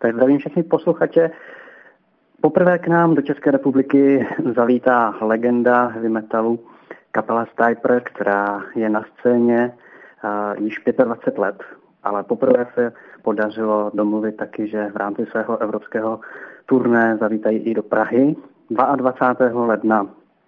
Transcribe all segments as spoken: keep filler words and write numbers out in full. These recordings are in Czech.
Tak zdravím všechny posluchače. Poprvé k nám do České republiky zavítá legenda heavy metalu kapela Stryper, která je na scéně uh, již dvacet pět let. Ale poprvé se podařilo domluvit taky, že v rámci svého evropského turné zavítají i do Prahy. dvacátého druhého ledna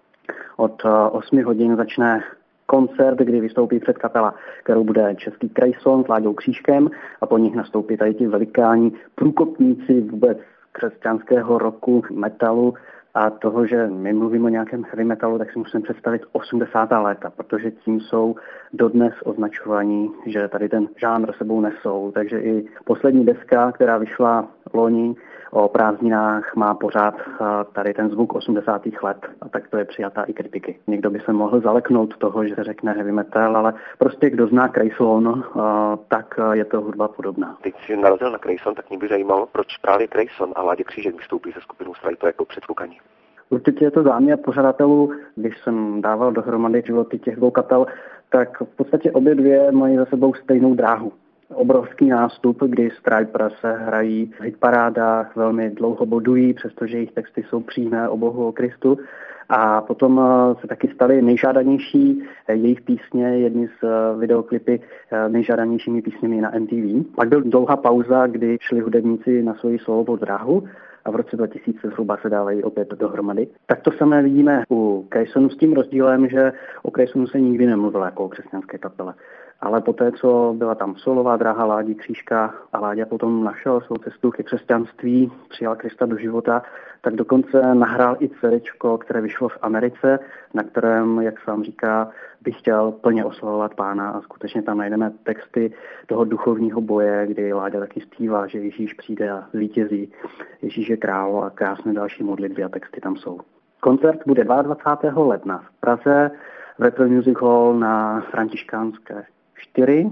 od osmi hodin začne koncert, kdy vystoupí před kapela, kterou bude český Krejson s Láďou Křížkem a po nich nastoupí tady ti velikáni průkopníci vůbec křesťanského rocku, metalu a toho, že my mluvíme o nějakém heavy metalu, tak si musíme představit osmdesátá léta, protože tím jsou dodnes označovaní, že tady ten žánr sebou nesou. Takže i poslední deska, která vyšla loni o prázdninách, má pořád tady ten zvuk osmdesátých let a tak to je přijatá i kritiky. Někdo by se mohl zaleknout toho, že se řekne heavy metal, ale prostě kdo zná Krejson, tak je to hudba podobná. Teď si narazil na Krejson, tak mě by zajímalo, proč právě Krejson a Láďa Křížek vystoupí se skupinou Stryper jako předfukaní. Určitě je to záměr pořadatelů, když jsem dával dohromady životy těch dvou kapel, tak v podstatě obě dvě mají za sebou stejnou dráhu. Obrovský nástup, kdy Stryper se hrají v hitparádách, velmi dlouho bodují, přestože jejich texty jsou přímé o Bohu, o Kristu. A potom se taky staly nejžádanější jejich písně, jedny z videoklipy nejžádanějšími písněmi na M T V. Pak byl dlouhá pauza, kdy šli hudebníci na svoji solovou dráhu a v roce dva tisíce zhruba se dávají opět dohromady. Tak to samé vidíme u Krejsonu s tím rozdílem, že o Krejsonu se nikdy nemluvilo jako o křesťanské kapele. Ale poté, co byla tam solová dráha Ládi Křížka a Láďa potom našel svou cestu ke křesťanství, přijal Krista do života, tak dokonce nahrál i cerečko, které vyšlo v Americe, na kterém, jak sám říká, by chtěl plně oslavovat Pána a skutečně tam najdeme texty toho duchovního boje, kdy Láďa taky zpívá, že Ježíš přijde a zvítězí, Ježíš je král a krásné další modlitby a texty tam jsou. Koncert bude dvacátého druhého ledna v Praze v Retro Music Hall na Františkánské čtyři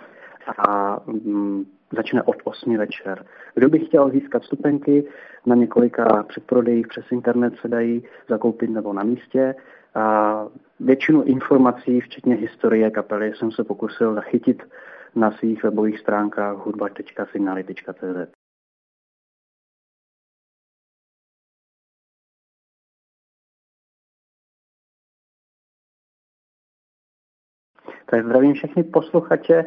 a mm, začne od osmi večer. Kdo by chtěl získat vstupenky, na několika předprodejích přes internet se dají zakoupit nebo na místě. A většinu informací, včetně historie kapely, jsem se pokusil zachytit na svých webových stránkách hudba tečka signály tečka cé zet. Tak zdravím všechny posluchače.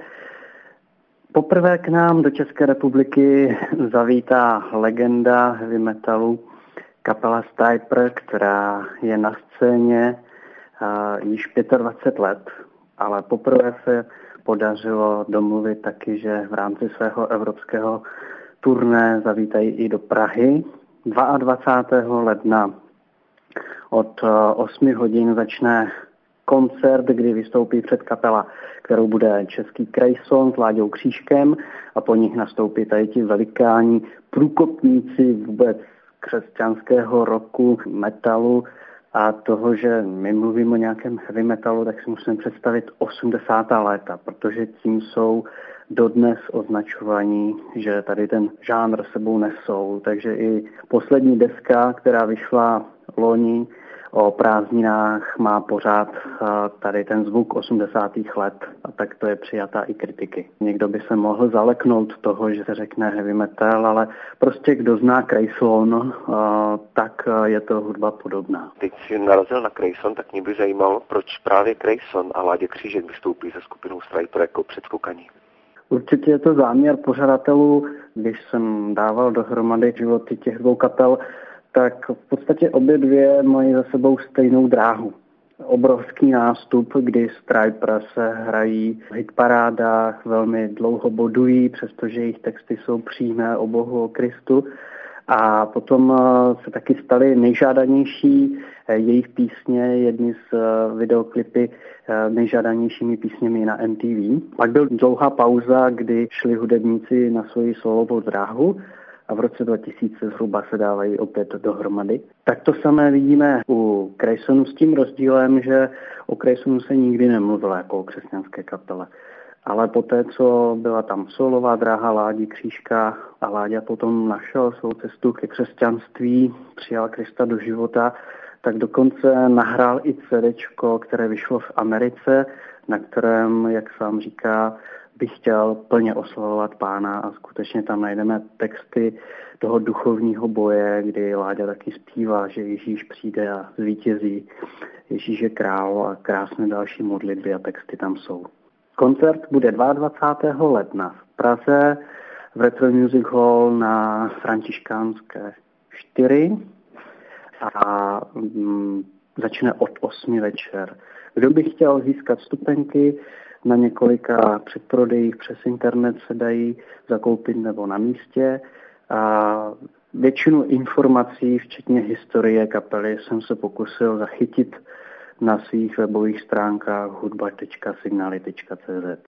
Poprvé k nám do České republiky zavítá legenda heavy metalu kapela Stryper, která je na scéně uh, již dvacet pět let, ale poprvé se podařilo domluvit taky, že v rámci svého evropského turné zavítají i do Prahy. dvacátého druhého ledna od uh, osmi hodin začne koncert, kdy vystoupí před kapela, kterou bude český Krejson s Láďou Křížkem a po nich nastoupí tady ti velikáni průkopníci vůbec křesťanského rocku, metalu a toho, že my mluvíme o nějakém heavy metalu, tak si musíme představit osmdesátá léta, protože tím jsou dodnes označovaní, že tady ten žánr sebou nesou. Takže i poslední deska, která vyšla loni o prázdninách, má pořád tady ten zvuk osmdesátých let a tak to je přijatá i kritiky. Někdo by se mohl zaleknout toho, že se řekne heavy metal, ale prostě kdo zná Krejson, tak je to hudba podobná. Teď si narazil na Krejson, tak mě by zajímalo, proč právě Krejson a Láďa Křížek vystoupí se skupinou Stryper jako předfukaní. Určitě je to záměr pořadatelů, když jsem dával dohromady životy těch dvou kapel, tak v podstatě obě dvě mají za sebou stejnou dráhu. Obrovský nástup, kdy Stryper se hrají v hitparádách, velmi dlouho bodují, přestože jejich texty jsou přímé o Bohu, o Kristu. A potom se taky staly nejžádanější jejich písně, jedny z videoklipy nejžádanějšími písněmi na M T V. Pak byl dlouhá pauza, kdy šli hudebníci na svoji solovou dráhu a v roce dva tisíce zhruba se dávají opět dohromady. Tak to samé vidíme u Krejsonu s tím rozdílem, že o Krejsonu se nikdy nemluvilo jako o křesťanské kapele. Ale poté, co byla tam solová dráha Ládi Křížka a Láďa potom našel svou cestu ke křesťanství, přijal Krista do života, tak dokonce nahrál i cerečko, které vyšlo v Americe, na kterém, jak sám říká, bych chtěl plně oslavovat Pána a skutečně tam najdeme texty toho duchovního boje, kdy Láďa taky zpívá, že Ježíš přijde a zvítězí, Ježíš je král a krásné další modlitby a texty tam jsou. Koncert bude dvacátého druhého ledna v Praze v Retro Music Hall na Františkánské čtyři a mm, začne od osmi večer. Kdo by chtěl získat vstupenky, na několika předprodejích přes internet se dají zakoupit nebo na místě. A většinu informací, včetně historie kapely, jsem se pokusil zachytit na svých webových stránkách hudba tečka signaly tečka cé zet.